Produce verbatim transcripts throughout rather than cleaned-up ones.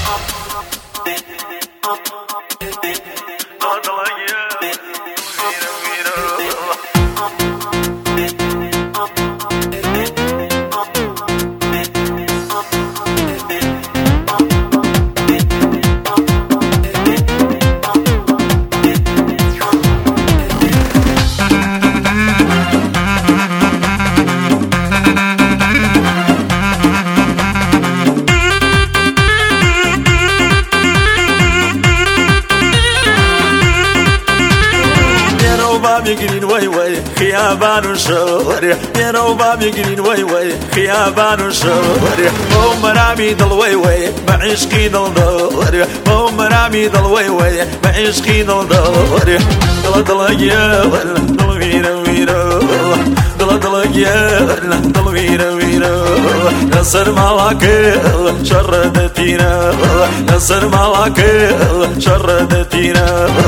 يقرين وي وي خيابان وشوري يا وباب يقرين وي وي خيابان وشوري مو مرامي ضل وي وي بعشقي ضل دوري مو مرامي ضل وي وي بعشقي ضل دوري ضل ضل يا ضل ويرا ويرا ضل ضل يا ضل ويرا ويرا نصر مالك شردتينا نصر مالك شردتينا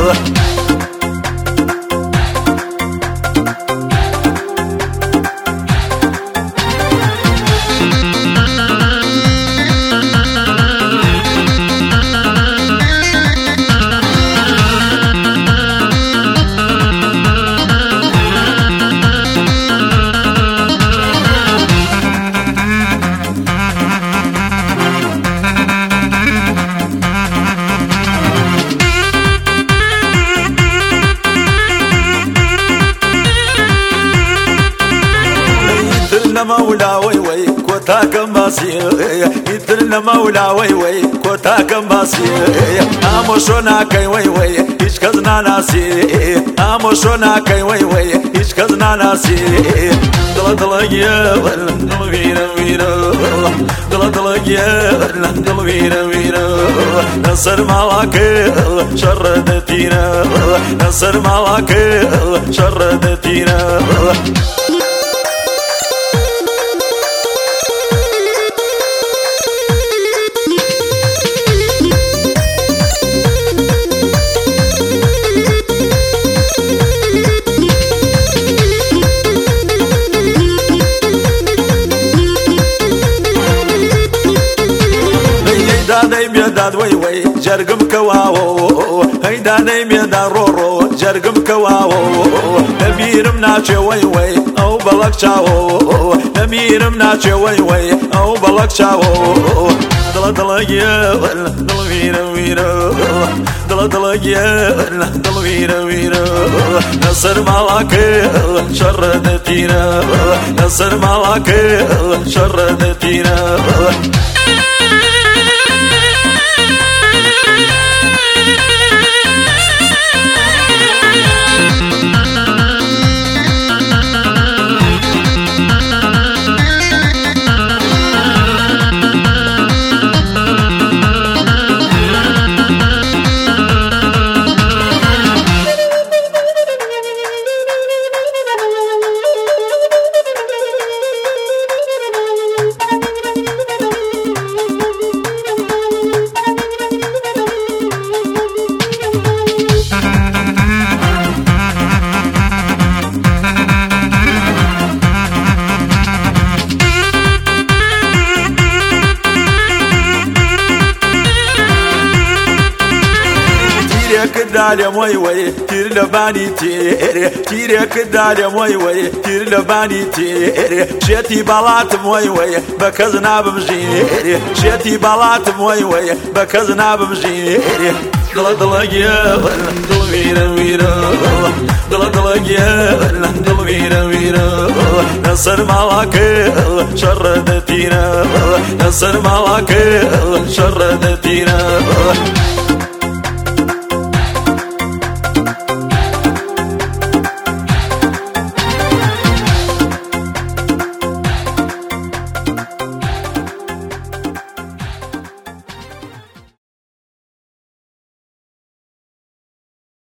مولا وي وي كوتا كماسي يدرنا مولا وي وي كوتا كماسي اموشونا كاي وي وي ايش كزنا ناسي اموشونا كاي وي وي ايش كزنا ناسي دل دل يا دل ويرا ويرا دل دل يا دل ويرا ويرا نصر مالك شردتينا نصر مالك شردتينا هيداني ميدان وي وي جرقم كواو هيداني ميدان رورو جرقم كواو نمير مناچه وي وي او بلق چاو نمير مناچه وي وي او بلق چاو دل دل يا دل ويرا ويرا دل دل يا دل ويرا ويرا نصر مالك شردتينا نصر مالك شردتينا كدالي موي وي تير لباني تيري تيري كدالي موي وي تير لباني تيري شيتي بلات موي وي بكزنا بمجيري شيتي بلات موي وي بكزنا بمجيري دل دل يا دل ويرا ويرا دل دل يا دل ويرا ويرا نصر مالك شردتينا نصر مالك شردتينا